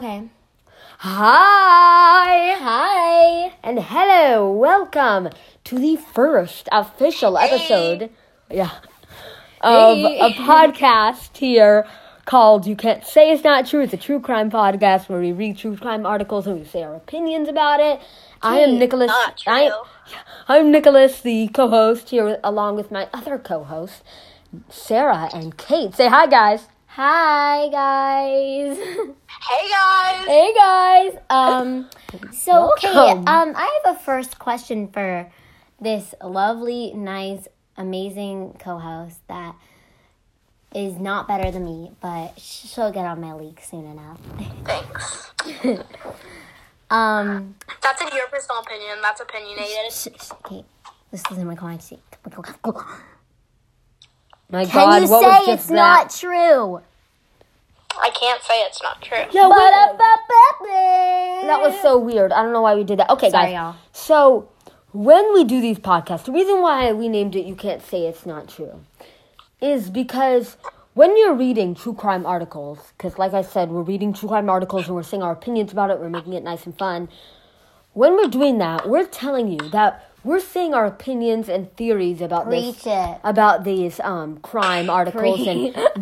Okay. Hi! Hi! And hello, welcome to the first official episode of a podcast here called You Can't Say It's Not True. It's a true crime podcast where we read true crime articles and we say our opinions about it. I am Nicholas. Not true. I'm Nicholas, the co-host, here along with my other co-hosts, Sarah and Kate. Say hi, guys. Hi, guys. Hey guys! Hey, guys. So, Kate, Welcome. I have a first question for this lovely, nice, amazing co-host that is not better than me, but she'll get on my league soon enough. Thanks. That's That's in your personal opinion. That's opinionated. Kate, this isn't my client seat. My Can God, you what say was just it's not true? I can't say it's not true. Yeah, That that was so weird. I don't know why we did that. Okay, Sorry, guys. y'all. So, when we do these podcasts, the reason why we named it You Can't Say It's Not True is because when you're reading true crime articles, because like I said, we're reading true crime articles and we're saying our opinions about it, we're making it nice and fun. When we're doing that, we're telling you that we're saying our opinions and theories about Preach it. about these crime articles Preach. and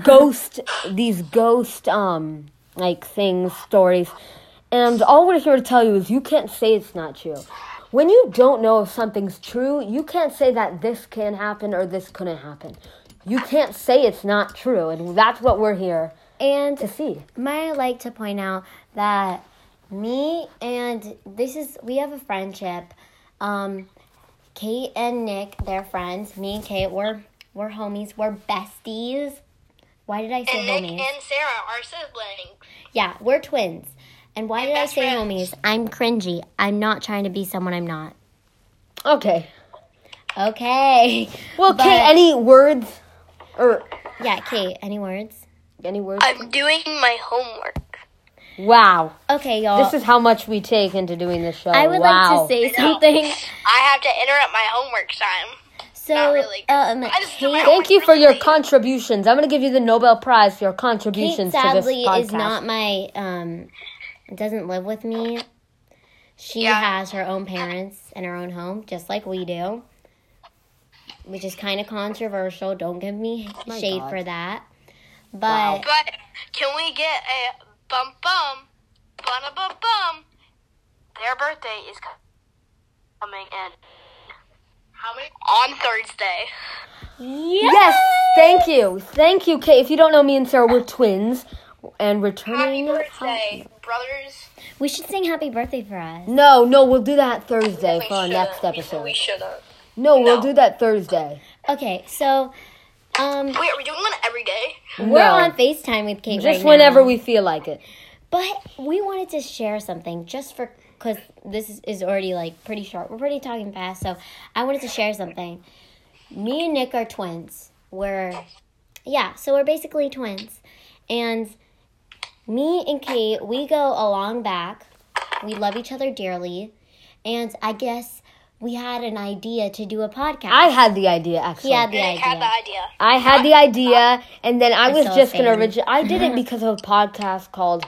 ghost like things, stories. And all we're here to tell you is you can't say it's not true. When you don't know if something's true, you can't say that this can happen or this couldn't happen. You can't say it's not true, and that's what we're here And to see. might I like to point out that me and we have a friendship. Kate and Nick, they're friends. Me and Kate, we're homies. We're besties. Why did I say And homies? Nick and Sarah are siblings. Yeah, we're twins. And why And did I best say friends. homies? I'm cringy. I'm not trying to be someone I'm not. Okay. Okay. Well, But- Kate, any words? Or Yeah, Kate, any words? any words? I'm doing my homework. Wow. Okay, y'all. This is how much we take into doing this show. I would wow. like to say I know. something. I have to interrupt my homework time. So, Not really. I just do my Kate, Thank you for your Really? contributions. I'm going to give you the Nobel Prize for your Kate contributions to this sadly podcast. is not my, doesn't live with me. She Yeah. has her own parents and her own home, just like we do. Which is kind of controversial. Don't give me My shade God. for that. But, Wow. But can we get a bum bum, bum bum bum? Their birthday is coming in. How many? On Thursday. Yes, thank you. Thank you, Kate. If you don't know me and Sarah, we're twins. And Happy returning... birthday, brothers. we should sing happy birthday for us. No, we'll do that Thursday We for our shouldn't. next episode. We shouldn't. No, we'll No. do that Thursday. Okay, so, Wait, are we doing one every day? we're No. on FaceTime with Kate right Just now. whenever we feel like it. But we wanted to share something just for, because this is already like pretty short. We're pretty talking fast, so I wanted to share something. Me and Nick are twins. So we're basically twins. And me and Kate, we go a long back. We love each other dearly. And I guess we had an idea to do a podcast. I had the idea, actually. He had the Nick had idea. the idea. I had the idea, and then I I'm was so just going to fan. originally... I did it because of a podcast called...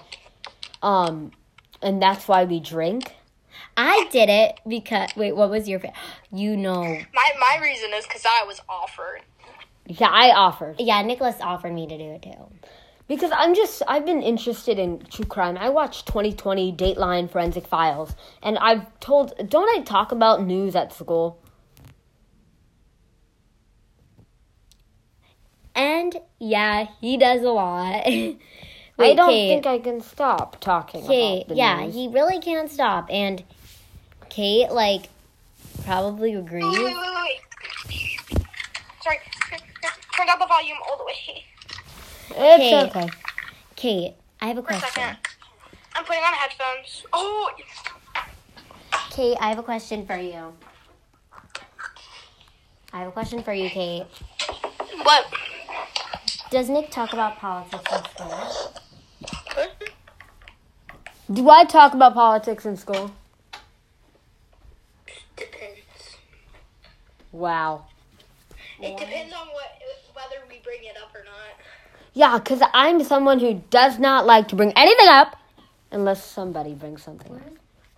And That's Why We Drink. I did it because, wait, what was your, you know. My reason is because I was offered. Yeah, I offered. Yeah, Nicholas offered me to do it too. Because I've been interested in true crime. I watched 2020 Dateline Forensic Files. And don't I talk about news at school? And yeah, he does a lot. I don't Kate, think I can stop talking Kate, about the yeah, news. he really can't stop. And Kate, probably agrees. Wait. Sorry. Turn down the volume all the way. It's Kate. okay. Kate, I have a For a question. second. I'm putting on headphones. Oh, Kate, I have a question for you. Kate. what? Does Nick talk about politics in school? Do I talk about politics in school? Depends. Wow. It depends on whether we bring it up or not. Yeah, because I'm someone who does not like to bring anything up Unless somebody brings something up.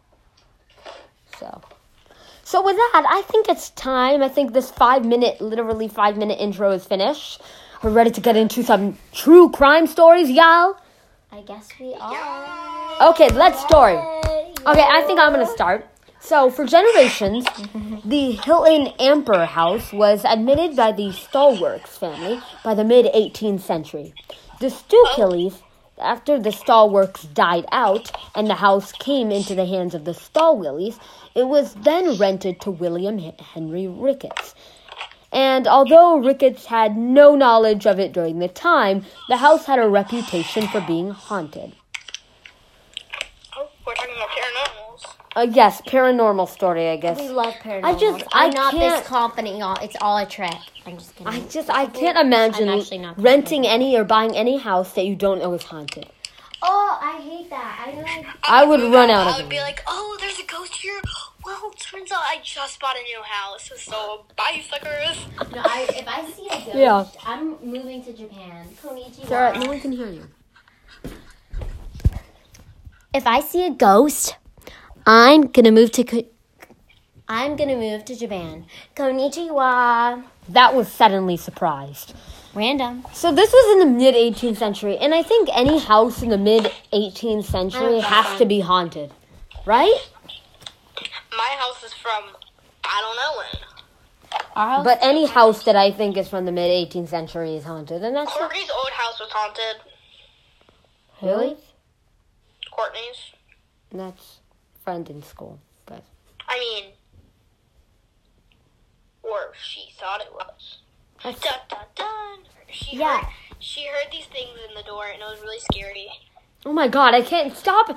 So with that, I think it's time. I think this literally 5-minute intro is finished. We're ready to get into some true crime stories, y'all. I guess we are. Okay, let's start. Okay, I think I'm going to start. So, for generations, the Hilton Amper House was admitted by the Stallworks family by the mid-18th century. The Stewkillies, after the Stallworks died out and the house came into the hands of the Stallwillies, it was then rented to William Henry Ricketts. And although Ricketts had no knowledge of it during the time, the house had a reputation for being haunted. Oh, we're talking about paranormals. Yes, paranormal story, I guess. We love paranormal. I'm not this confident, y'all. It's all a trick. I'm just kidding. I can't imagine renting any or buying any house that you don't know is haunted. Oh, I hate that. I would run out of it. I would be like, oh, there's a ghost here. Well, turns out I just bought a new house, so bye, suckers. No, if I see a ghost, I'm moving to Japan. Konnichiwa. Sarah, no one can hear you. If I see a ghost, I'm gonna move to Japan. Konnichiwa. That was suddenly surprised. Random. So this was in the mid-18th century, and I think any house in the mid-18th century has to be haunted, right? My house is from, I don't know when. Our house? But any house that I think is from the mid-18th century is haunted, and that's Courtney's old house was haunted. really? Courtney's. That's friend in school, but I mean, or she thought it was. Dun, dun, dun. She heard these things in the door, and it was really scary. oh my god, I can't stop.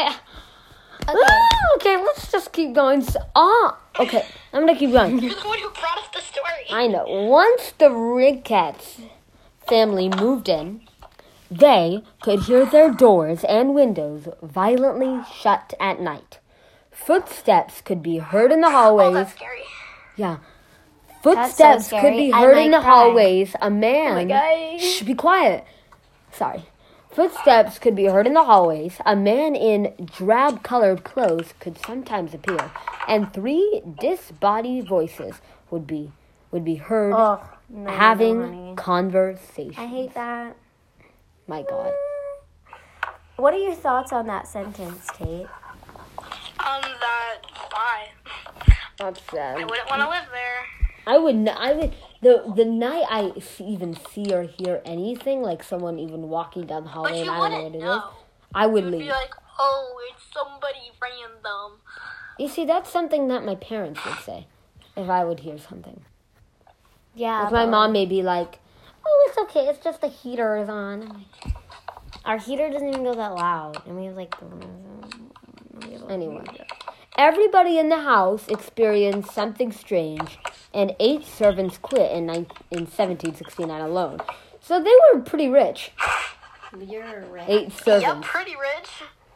Okay, let's just keep going. Okay, I'm gonna keep going. You're the one who brought us the story. I know. Once the Ricketts family moved in, they could hear their doors and windows violently shut at night. Footsteps could be heard in the Oh, hallways. that's scary. Yeah. Footsteps so could be scary. I heard might in the cry. hallways. A man. God. Shh, be quiet. Sorry. Footsteps could be heard in the hallways. A man in drab-colored clothes could sometimes appear, and 3 disembodied voices would be heard having conversations. I hate that. My God. What are your thoughts on that sentence, Kate? That, bye. That's sad. I wouldn't want to live there. I would. The night I even see or hear anything, like someone even walking down the hallway, But and you I don't know wouldn't what it know. is, I would You'd leave. be like, oh, it's somebody random. You see, that's something that my parents would say if I would hear something. Yeah. Like my mom may be like, "Oh, it's okay. It's just the heater is on." I'm like, Our heater doesn't even go that loud, and we have like. anyway, everybody in the house experienced something strange, and 8 servants quit in 1769 alone. So they were pretty rich. You're right. 8 Yep, servants. pretty rich.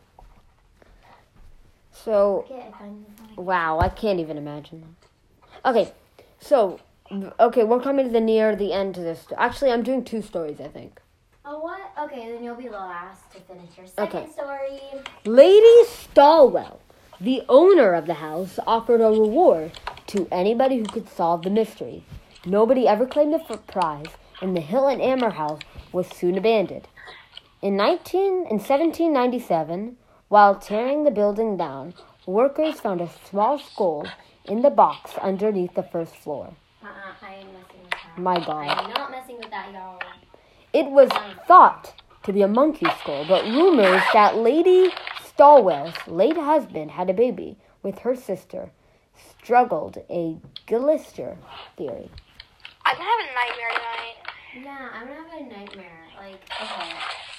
So, wow, I can't even imagine that. Okay, so, we're coming to near the end to this. Actually, I'm doing 2 stories, I think. Oh, what? Okay, then you'll be last to finish your second story. Lady Stallwell, the owner of the house, offered a reward to anybody who could solve the mystery. Nobody ever claimed the prize, and the Hilton Amber House was soon abandoned. In 1797, while tearing the building down, workers found a small skull in the box underneath the first floor. I am messing with that. My God. I'm not messing with that, y'all. It was thought to be a monkey skull, but rumors that Lady Stallwell's late husband had a baby with her sister struggled a Gillister theory. I'm gonna have a nightmare tonight. Yeah, I'm gonna have a nightmare. Like, okay.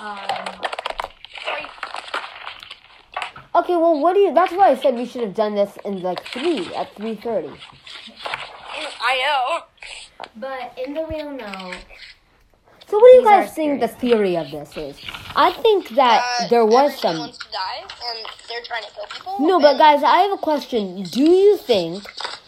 Okay, well, that's why I said we should have done this in like 3:30. I know. But in the real no. So what do you These are guys think the theory of this is? I think that there was everyone some... wants to die, and they're trying to kill people. No, but guys, I have a question. Do you think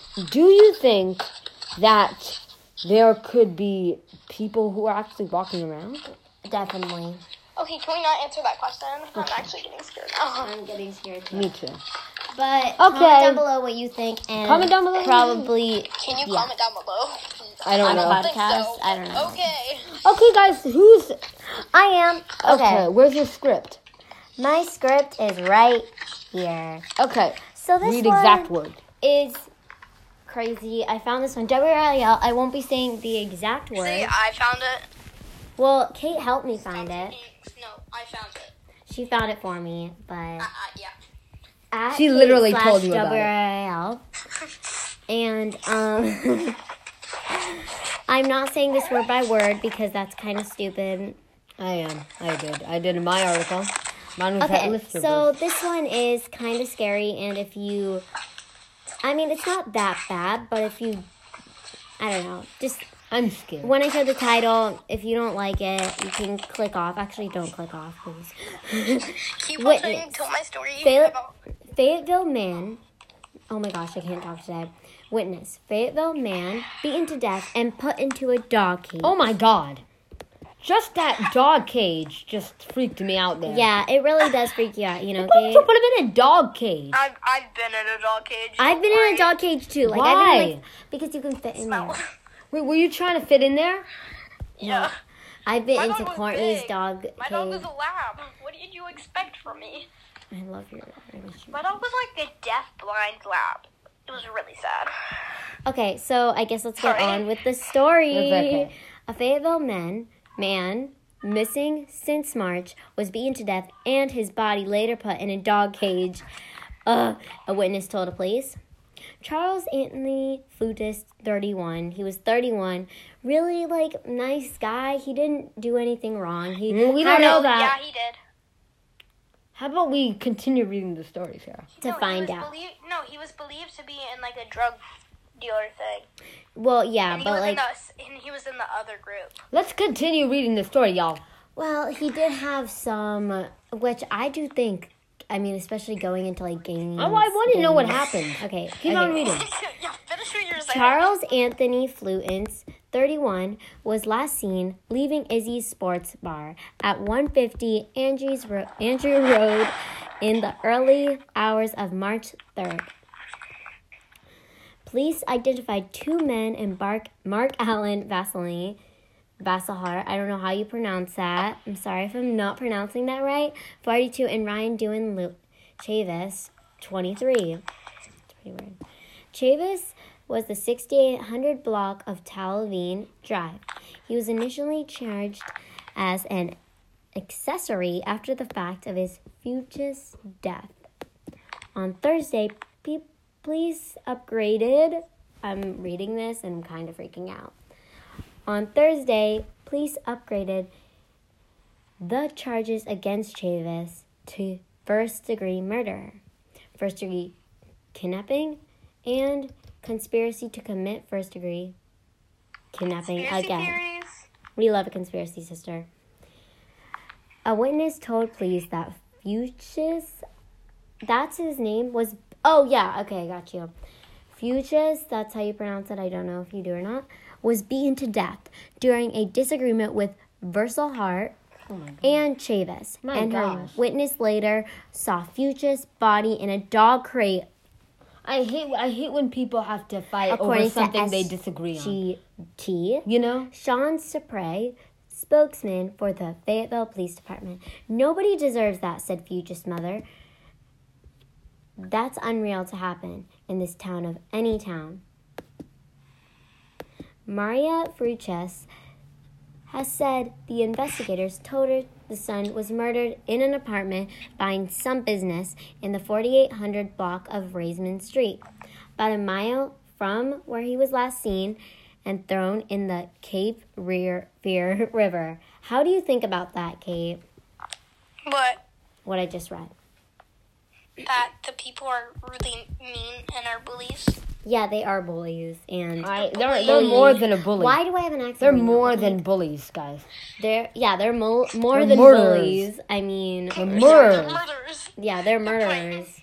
that there could be people who are actually walking around? Definitely. Okay, can we not answer that question? I'm actually getting scared now. I'm getting scared too. Me too. But Okay. comment down below what you think, and Comment down below. probably Can you comment down below? I don't on the know. podcast. I don't know. Okay. Okay, guys, who's... I am okay. Where's your script? My script is right here. Okay, So this read one exact word. is crazy. I found this one. WRIL. I won't be saying the exact word. See, I found it. Well, Kate helped me find it. No, I found it. She found it for me, but Yeah. at She Kate literally slash told you about it. WRIL. And I'm not saying this word by word because that's kind of stupid. I am. I did in my article. Mine was at Okay, Lister so this one is kind of scary, and if you, I mean, it's not that bad, but if you, I don't know, just I'm scared. when I show the title, if you don't like it, you can click off. Actually, don't click off, please. Keep Witness. watching until my story. Fayetteville man, oh my gosh, I can't talk today. Witness, Fayetteville man beaten to death and put into a dog cage. Oh my god. Just that dog cage just freaked me out there. Yeah, it really does freak you out, you know, Why would Kate? you put him in a dog cage? I've been in a dog cage. I've been in a dog cage too. Like, I've Why? been like, because you can fit in there. Wait, were you trying to fit in there? Yeah. I've been My into dog was Courtney's big. dog My dog was cage. a lab. What did you expect from me? I love your My dog was like a deaf-blind lab. It was really sad. Okay, so I guess let's get Sorry. on with the story. It's okay. A Fayetteville man, missing since March, was beaten to death and his body later put in a dog cage. A witness told the police. Charles Anthony Flutis, 31. He was 31. Really, like, nice guy. He didn't do anything wrong. We I don't know know that. Yeah, he did. How about we continue reading the story, Sarah? to find out. He was believed to be in like a drug dealer thing. Well, yeah, And he but was like, he was in the other group. Let's continue reading the story, y'all. well, he did have some, which I do think. I mean, especially going into like games. Oh, I want to know what games. happened. Okay, Keep on reading. Yeah, finish what you're saying. Charles Anthony Flutens, 31, was last seen leaving Izzy's Sports Bar at 150 Andrew Road in the early hours of March 3rd. Police identified two men in Mark Allen Vasselhar, I don't know how you pronounce that. I'm sorry if I'm not pronouncing that right. 42, and Ryan Dewan Chavis, 23. It's pretty weird. Chavis was the 6800 block of Talavine Drive. He was initially charged as an accessory after the fact of his Fuchs death. On Thursday, police upgraded. I'm reading this and I'm kind of freaking out. On Thursday, police upgraded the charges against Chavis to first-degree murder, first-degree kidnapping, and conspiracy to commit first-degree kidnapping Conspiracy again. theories. We love a conspiracy, sister. A witness told police that Fuchs, that's his name, was... Oh, yeah, okay, got you. Fuchs, that's how you pronounce it, I don't know if you do or not, was beaten to death during a disagreement with Versalhart and Chavis. My and her gosh. witness later saw Fuchs' body in a dog crate, I hate when people have to fight according over something to they disagree on. SGT. You know? Sean Supre, spokesman for the Fayetteville Police Department. Nobody deserves that, said Fuchs' mother. That's unreal to happen in this town of any town. Maria Fruches has said the investigators told her the son was murdered in an apartment buying some business in the 4800 block of Raisman Street, about a mile from where he was last seen and thrown in the Cape Fear River. How do you think about that, Kate? What I just read. That the people are really mean and are bullies. Yeah, they are bullies, and They're more than a bully. why do I have an accent? They're right now? more than bullies, guys. They're more They're than murderers. bullies. I mean, They're Murderers. murderers. yeah, they're murderers.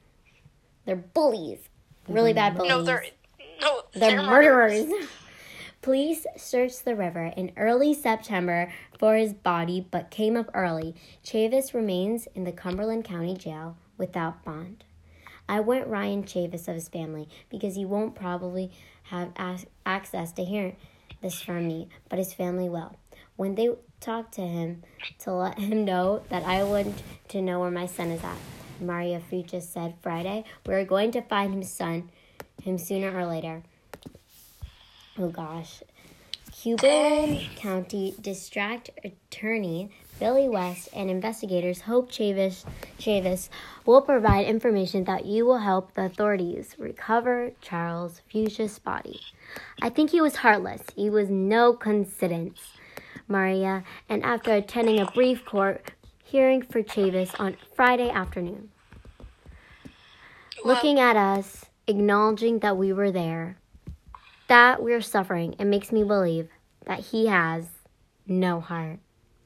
They're bullies. Really bad bullies. No, they're They're murderers. Police searched the river in early September for his body, but came up early. Chavis remains in the Cumberland County Jail without bond. I warned Ryan Chavis of his family because he won't probably have access to hear this from me, but his family will. When they talked to him to let him know that I want to know where my son is at. Maria Fuchs said Friday, we're going to find him sooner or later. Oh gosh. Cuban County District Attorney Billy West and investigators hope Chavis will provide information that you will help the authorities recover Charles Fuchs' body. I think he was heartless. He was no coincidence, Maria, and after attending a brief court hearing for Chavis on Friday afternoon. Looking at us, acknowledging that we were there, that we're suffering, it makes me believe that he has no heart.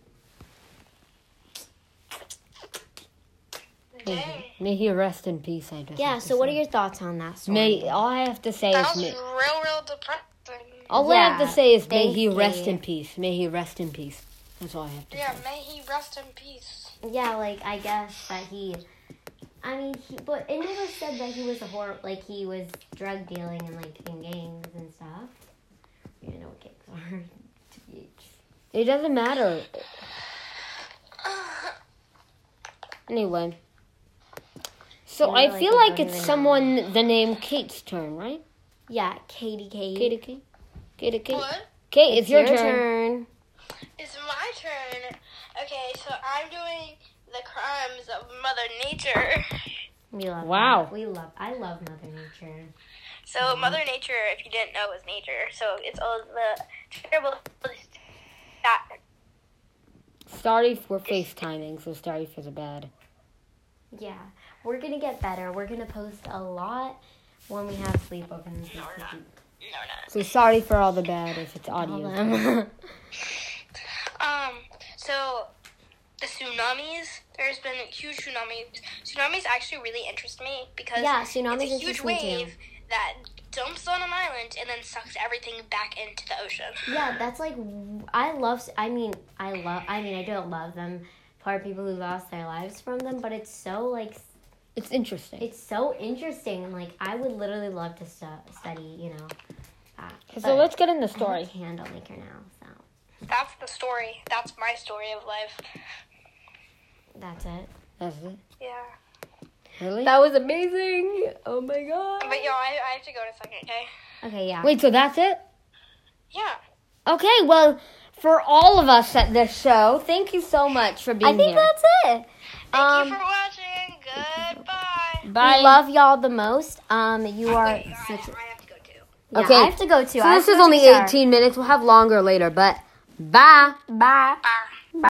May he rest in peace, I just Yeah, so what are your thoughts on that story? All I have to say That is... was real depressing. All I have to say is may thank he rest you. in peace. May he rest in peace. That's all I have to Yeah, say. may he rest in peace. Yeah, like, I guess that but it never said that he was he was drug dealing and, like, in gangs and stuff. You know what gangs are. It doesn't matter. Anyway. So Yeah, I like, feel I like don't it's even someone the name Kate's turn, right? Yeah, Katie. Kate. What? Kate, it's your turn. It's my turn. Okay, so I'm doing the crimes of Mother Nature. We love Wow. that. I love Mother Nature. So Mother Nature, if you didn't know, is nature. So it's all the terrible that Sorry for FaceTiming, so sorry for the bad. Yeah, we're gonna get better. We're gonna post a lot when we have sleepovers. No, we're not. So sorry for all the bad if it's audio. So the tsunamis, there's been huge tsunamis. Tsunamis actually really interest me because Yeah, tsunamis it's a huge interest me too. wave that dumps on an island and then sucks everything back into the ocean. Yeah, that's like I don't love them for people who lost their lives from them, but it's so like It's interesting. it's so interesting. Like I would literally love to study, that. So But let's get in the I have story. a candle maker now, so That's the story. That's my story of life. that's it. That's it. Yeah. Really? That was amazing. Oh my god. But I have to go in a second, okay? Okay, yeah. Wait, so that's it? Yeah. Okay, well, for all of us at this show, thank you so much for being I think here. that's it. Thank you for watching. Goodbye. Bye. We love y'all the most. You are Wait, I such. have to go too. Yeah, Okay. I have to go too. So this is only 18 minutes. We'll have longer later, but bye. Bye. Bye.